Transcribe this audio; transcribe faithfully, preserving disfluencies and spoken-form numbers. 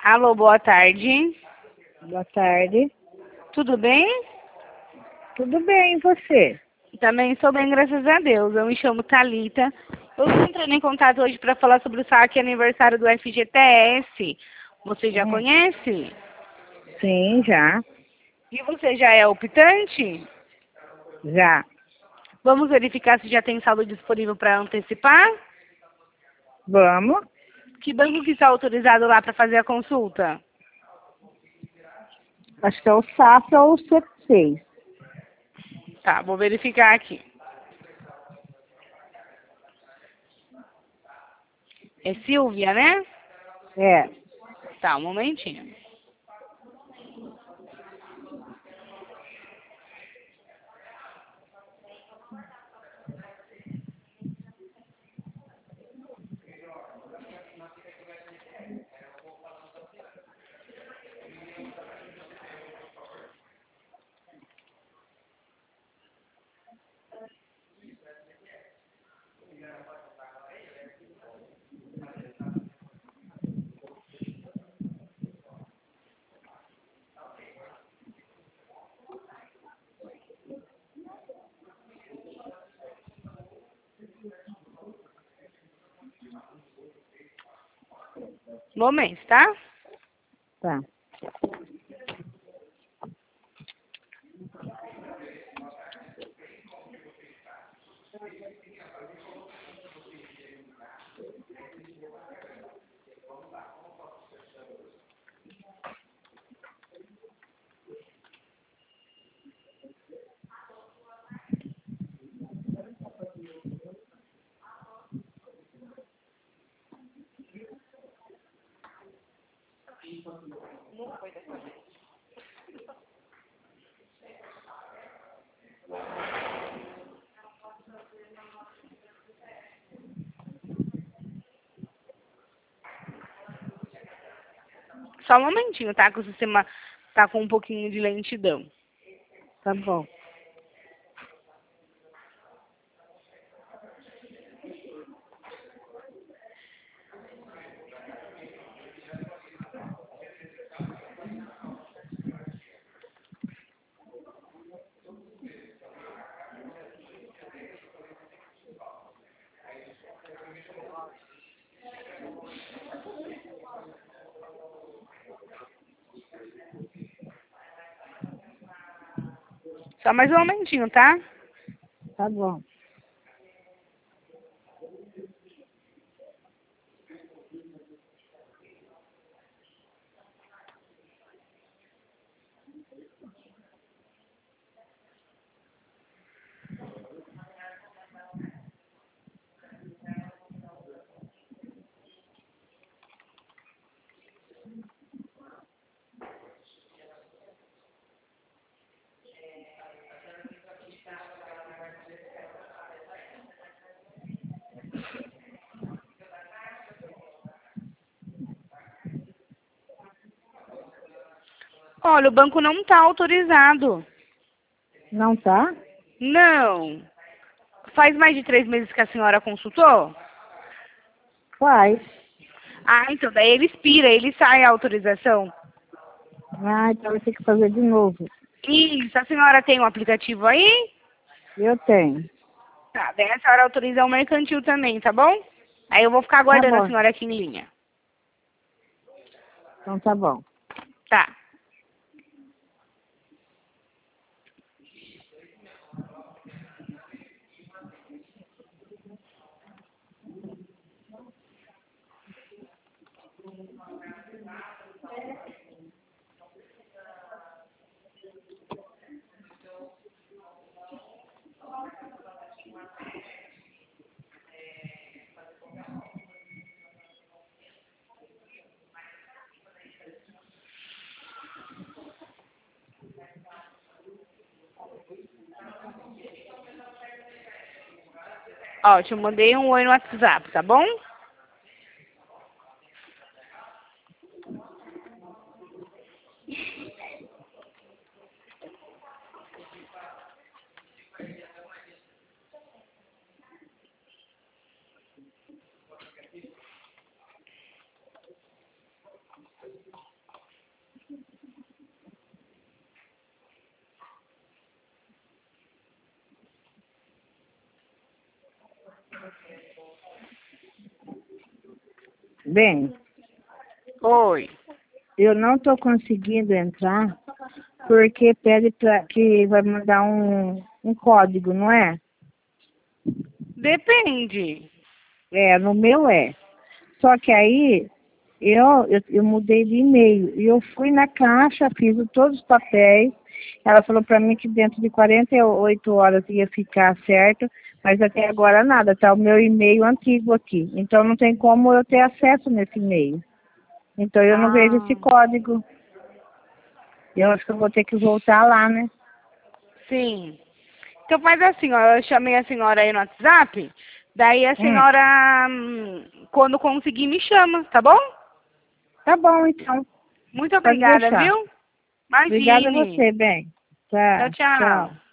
Alô, boa tarde. Boa tarde. Tudo bem? Tudo bem, e você? Também estou bem, graças a Deus. Eu me chamo Thalita. Eu estou entrando em contato hoje para falar sobre o saque aniversário do F G T S. Você já Hum, conhece? sim, já. E você já é optante? Já. Vamos verificar se já tem saldo disponível para antecipar? Vamos? Que banco que está autorizado lá para fazer a consulta? Acho que é o Safra ou o C seis. Tá, vou verificar aqui. É Silvia, né? É. Tá, um momentinho. Momento, tá? Tá. Só um momentinho, tá? Que o sistema tá com um pouquinho de lentidão. Tá bom. Só mais um momentinho, tá? Tá bom. Olha, o banco não tá autorizado. Não tá? Não. Faz mais de três meses que a senhora consultou? Faz. Ah, então daí ele expira, ele sai a autorização. Ah, então vai ter que fazer de novo. Isso, a senhora tem um aplicativo aí? Eu tenho. Tá, daí a senhora autoriza o mercantil também, tá bom? Aí eu vou ficar Tá aguardando a bom. senhora aqui em linha. Então tá bom. Tá. Ó, te mandei um oi no WhatsApp, tá bom? Bem, Oi. eu não tô conseguindo entrar porque pede pra, que vai mandar um, um código, não é? Depende. É, no meu é. Só que aí eu, eu, eu mudei de e-mail. E eu fui na caixa, fiz todos os papéis. Ela falou para mim que dentro de quarenta e oito horas ia ficar certo, mas até agora nada, tá o meu e-mail antigo aqui. Então não tem como eu ter acesso nesse e-mail. Então eu não vejo esse Ah, código. Eu acho que eu vou ter que voltar lá, né? sim. Então faz assim, ó, eu chamei a senhora aí no WhatsApp, daí a Hum, senhora, hum, quando conseguir, me chama, tá bom? tá bom, então. Muito Pode obrigada, deixar. viu? Obrigada a Imagine. você, bem. Tchau, Tá, tchau. tchau.